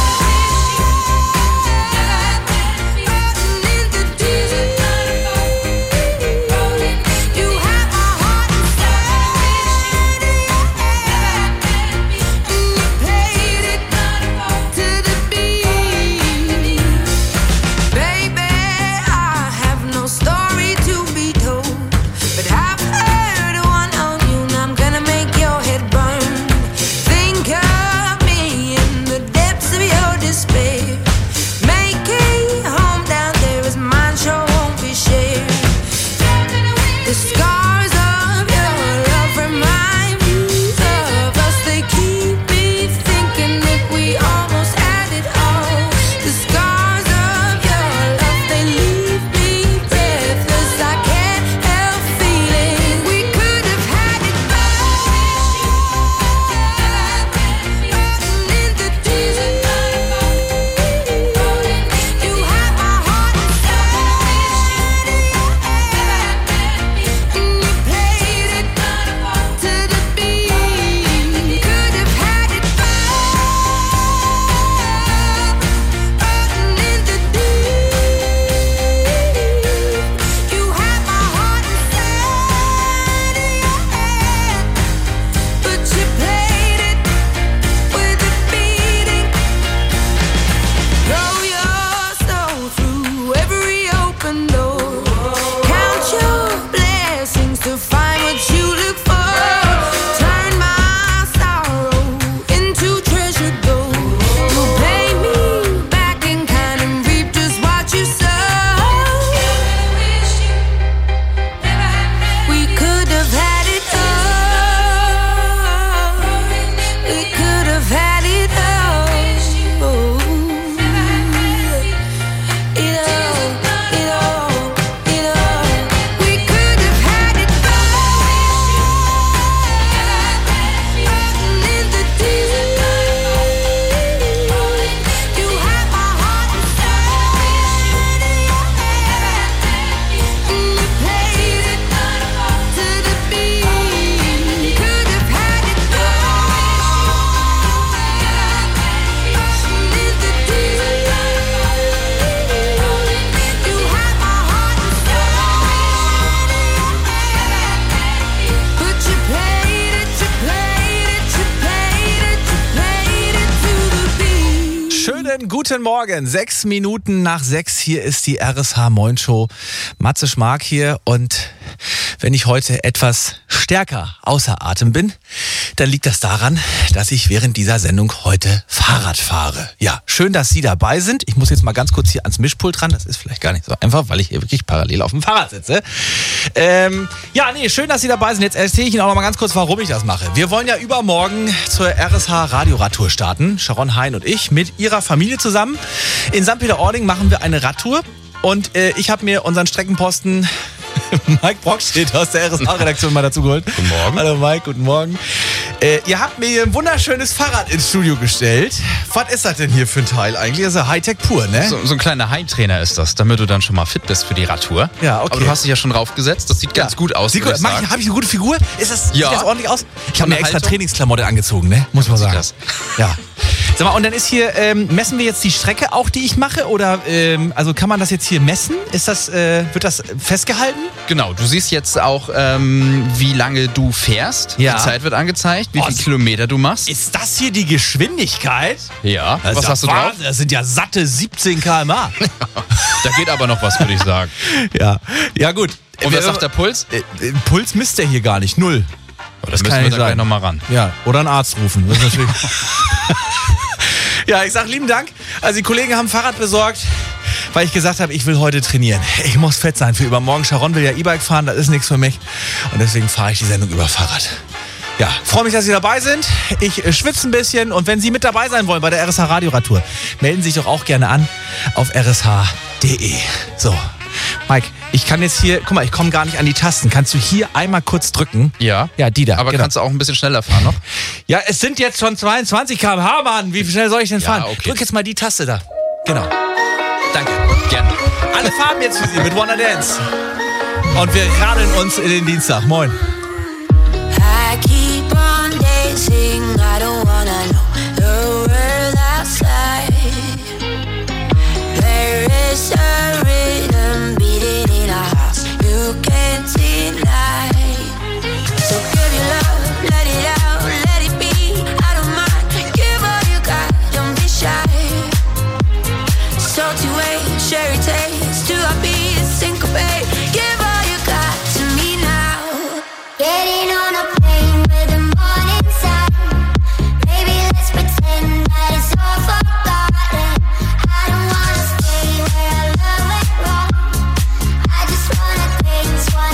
the scars of your love remind me of us. They keep me thinking that we almost had it all. The scars of your love, they leave me breathless. I can't help feeling we could have had it in the desert. You had my heart to find what you look for. Turn my sorrow into treasure gold. You pay me back in kind and reap just what you sow. We could have had it all. We could have had it all. We could have had it in the desert. You had my heart and you played it to the beat. Could have had it in the desert. You had my heart but you played it to the beat. Schönen guten Morgen. 6 Minuten nach 6. Hier ist die RSH Moin Show. Matze Schmark hier. Und wenn ich heute etwas stärker außer Atem bin, dann liegt das daran, dass ich während dieser Sendung heute Fahrrad fahre. Ja, schön, dass Sie dabei sind. Ich muss jetzt mal ganz kurz hier ans Mischpult ran. Das ist vielleicht gar nicht so einfach, weil ich hier wirklich parallel auf dem Fahrrad sitze. Schön, dass Sie dabei sind. Jetzt erzähle ich Ihnen auch noch mal ganz kurz, warum ich das mache. Wir wollen ja übermorgen zur RSH Radioradtour starten. Sharon Hein und ich mit ihrer Familie zusammen. In St. Peter-Ording machen wir eine Radtour. Und ich habe mir unseren Streckenposten Mike Brockstedt aus der RSH-Redaktion mal dazu geholt. Guten Morgen. Hallo Mike, guten Morgen. Ihr habt mir hier ein wunderschönes Fahrrad ins Studio gestellt. Was ist das denn hier für ein Teil eigentlich? Das ist ja Hightech pur, ne? So ein kleiner Heimtrainer ist das, damit du dann schon mal fit bist für die Radtour. Ja, okay. Aber du hast dich ja schon draufgesetzt, das sieht ganz gut aus. Habe ich eine gute Figur? Sieht das ordentlich aus? Ich habe mir extra Haltung. Trainingsklamotte angezogen, ne? Muss man sagen. Das. Ja. Sag mal, und dann ist hier, messen wir jetzt die Strecke auch, die ich mache? Oder, also kann man das jetzt hier messen? Wird das festgehalten? Genau, du siehst jetzt auch, wie lange du fährst. Ja. Die Zeit wird angezeigt, wie viele Kilometer du machst. Ist das hier die Geschwindigkeit? Ja. Das Was ist hast du ja drauf? Wahnsinn. Das sind ja satte 17 km/h. Da geht aber noch was, würde ich sagen. Ja gut. Und was sagt der Puls? Puls misst der hier gar nicht. 0. Das kann wir da gleich nochmal ran. Ja, oder einen Arzt rufen. Das ist natürlich ja, ich sag lieben Dank. Also die Kollegen haben Fahrrad besorgt, weil ich gesagt habe, ich will heute trainieren. Ich muss fett sein für übermorgen. Sharon will ja E-Bike fahren, das ist nichts für mich. Und deswegen fahre ich die Sendung über Fahrrad. Ja, freue mich, dass Sie dabei sind. Ich schwitze ein bisschen. Und wenn Sie mit dabei sein wollen bei der RSH Radioradtour, melden Sie sich doch auch gerne an auf rsh.de. So, Mike, Ich kann jetzt hier, guck mal, ich komme gar nicht an die Tasten. Kannst du hier einmal kurz drücken? Ja. Ja, die da. Aber genau. kannst du auch ein bisschen schneller fahren noch? Ja, es sind jetzt schon 22 km/h, Mann. Wie schnell soll ich denn fahren? okay. Drück jetzt mal die Taste da. Genau. Danke. Gerne. Alle Farben jetzt für Sie mit Wanna Dance. Und wir radeln uns in den Dienstag. Moin.